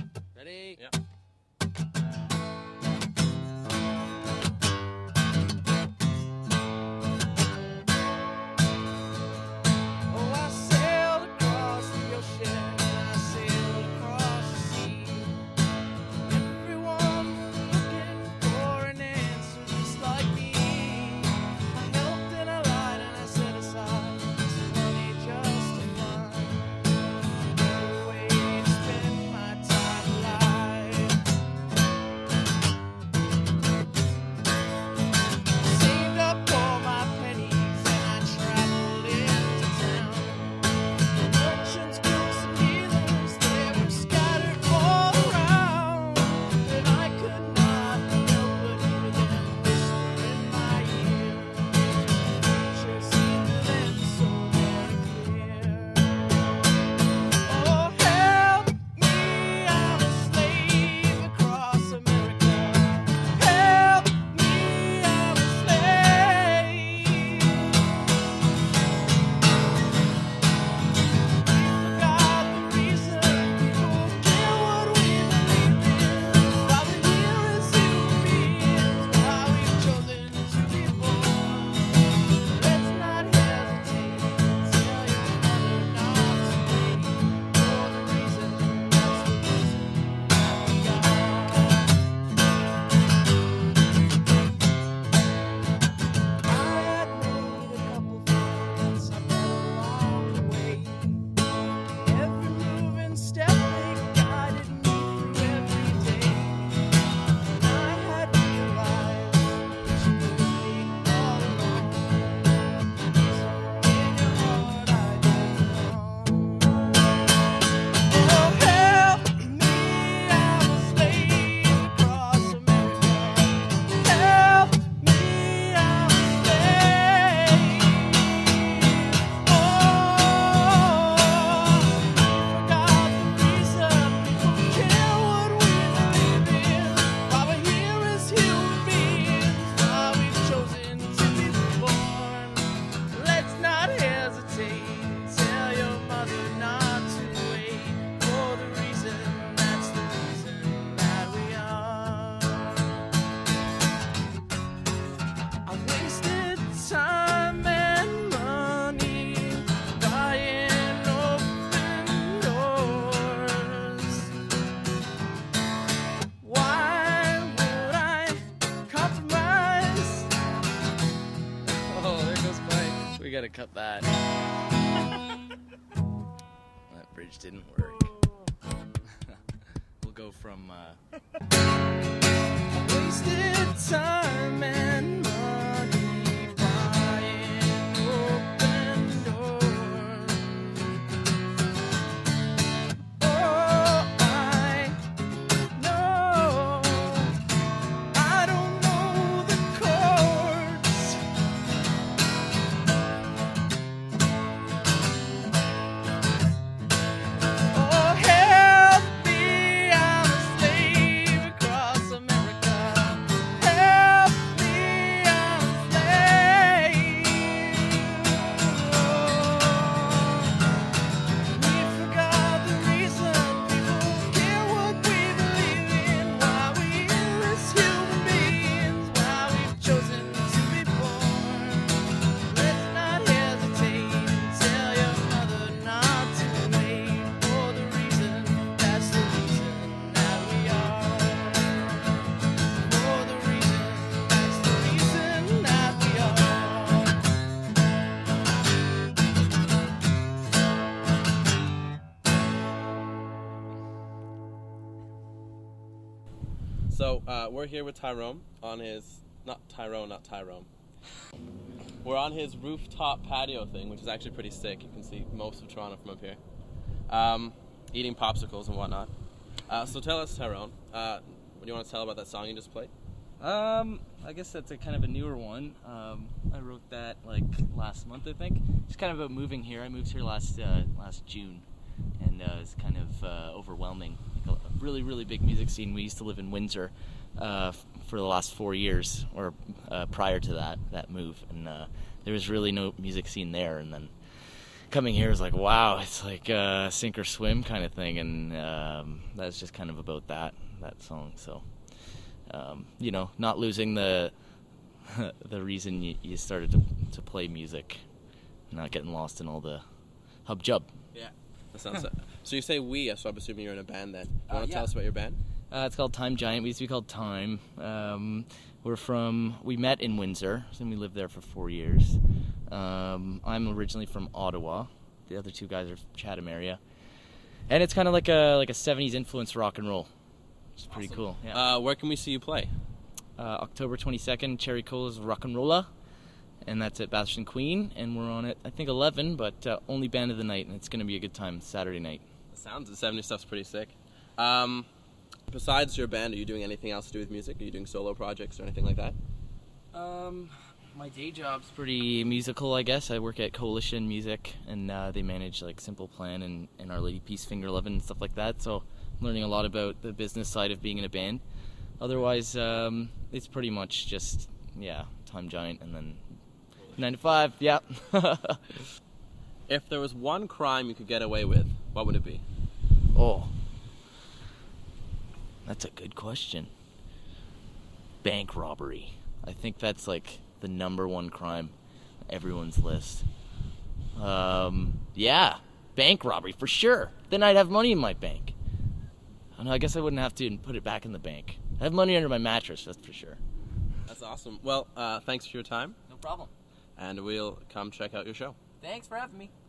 Ready? Yeah. Oh, I sailed across the ocean, I sailed across the sea. Everyone looking for an answer just like me. I helped and I lied and I set aside some money just to find a way to spend my time alive. Saved up all my pennies and I traveled into town. Merchants, crooks, and dealers, they were scattered all around. And I could not help but hear them whisper in my ear. Future seemed to them so very clear. Oh, help me, I'm a slave across America. Help me, I'm a slave. Forgot the reason people care what we believe in. Why we're here as human beings, why we've chosen to be born. Let's not hesitate, tell your mother not to wait for the reason, that's the reason that we are. I had made a couple friends I met along the way. Every move and step they guided me through every day. And I had realized that you were me all along. So in your heart I don't belong. Oh, help me, I'm a slave across America. Help me, I'm a slave. Forgot the reason people care what we believe in. Why we're here as human beings, why we've chosen to be born. Let's not hesitate, tell your mother not to wait for the reason, that's the reason that we are. I wasted time and money buying open doors. Why would I compromise? Oh, there goes Mike. We gotta cut that. That bridge didn't work. We'll go from Wasted time and money buying open doors. Oh, I know I don't know the chords. Oh, help me, I'm a slave across America. Help me, I'm a slave. We forgot the reason people care what we believe in. Why we're here as human beings, why we've chosen to be born. Let's not hesitate, tell your mother not to wait for the reason, that's the reason that we are. For the reason, that's the reason that we are. So we're here with Tyrone on his not Tyrone. We're on his rooftop patio thing, which is actually pretty sick. You can see most of Toronto from up here. Eating popsicles and whatnot. So tell us, Tyrone, what do you want to tell about that song you just played? I guess that's a kind of a newer one. I wrote that like last month, I think. It's kind of about moving here. I moved here last June, and it's kind of overwhelming. Like a really, really big music scene. We used to live in Windsor for the last 4 years, or prior to that move, and there was really no music scene there. And then coming here was like, wow, it's like sink or swim kind of thing, and that's just kind of about that song. So, not losing the the reason you started to play music, not getting lost in all the hub-jub. Yeah. That sounds so you say we, so I'm assuming you're in a band then. You want to yeah. tell us about your band? It's called Time Giant. We used to be called Time. We met in Windsor, and we lived there for 4 years. I'm originally from Ottawa. The other two guys are from Chatham area. And it's kind of like a 70s influence rock and roll. It's pretty cool. Yeah. Where can we see you play? October 22nd, Cherry Cola's Rock and Rolla. And that's at Bathurst and Queen. And we're on at, I think, 11, but only band of the night. And it's going to be a good time Saturday night. The 70s stuff's pretty sick. Besides your band, are you doing anything else to do with music? Are you doing solo projects or anything like that? My day job's pretty musical, I guess. I work at Coalition Music, and they manage like Simple Plan and Our Lady Peace, Finger 11, and stuff like that. So I'm learning a lot about the business side of being in a band. Otherwise, it's pretty much just, Time Giant, and then 9 to 5, yeah. If there was one crime you could get away with, what would it be? Oh, that's a good question. Bank robbery. I think that's like the number one crime on everyone's list. Bank robbery for sure. Then I'd have money in my bank. I guess I wouldn't have to put it back in the bank. I have money under my mattress, that's for sure. That's awesome. Well, thanks for your time, No problem. and we'll come check out your show. Thanks for having me.